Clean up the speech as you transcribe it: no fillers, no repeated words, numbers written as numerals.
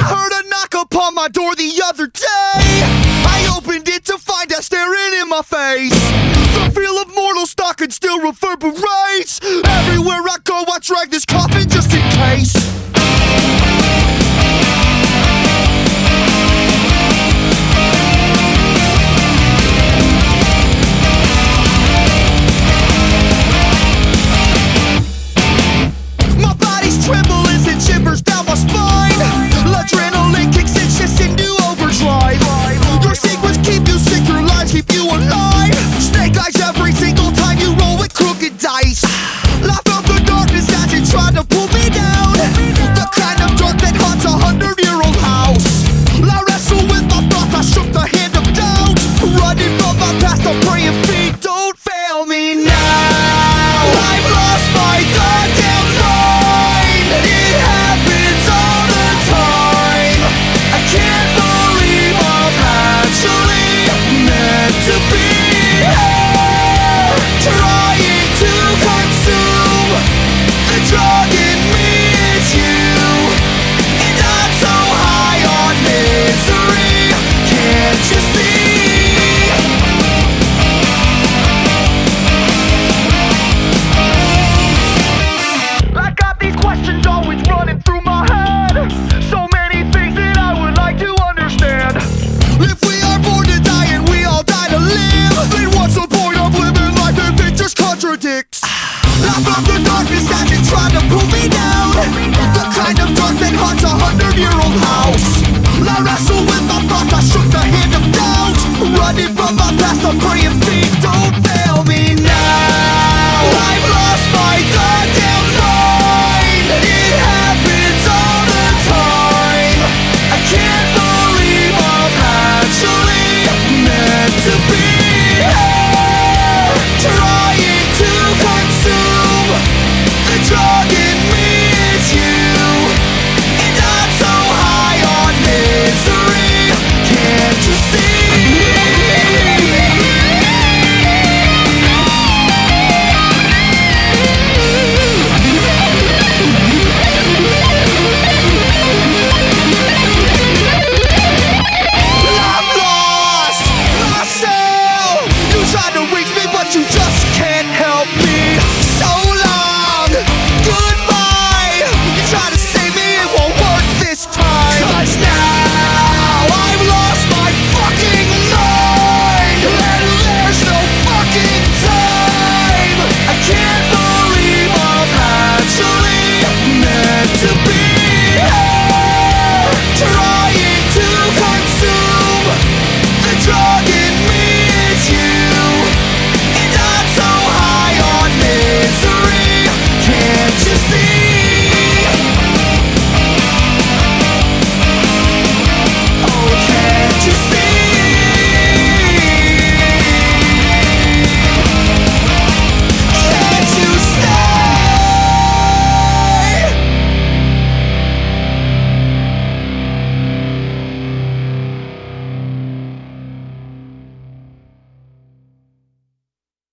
Heard a knock upon my door the other day. I opened it to find her staring in my face. The feel of mortal stalking still reverberates. Everywhere I go I drag this coffin just in case. Tremble as it shivers down my spine. Adrenaline kicks in, shifts into overdrive. Your secrets keep you sick, your lies keep you alive. Snake eyes every single time you roll with crooked dice. Laugh out the darkness as you try to pull me down. The kind of dark that haunts 100-year-old house. I wrestle with my thoughts, I shook the hand of doubt. Running from my past, I'm praying feet don't fail me now. I've lost my goddamn mind. It happens all the time. I can't believe I'm actually meant to be here, trying to consume. The drug in me is you, and I'm so high on misery. Can't you see? I got these questions always running through my head.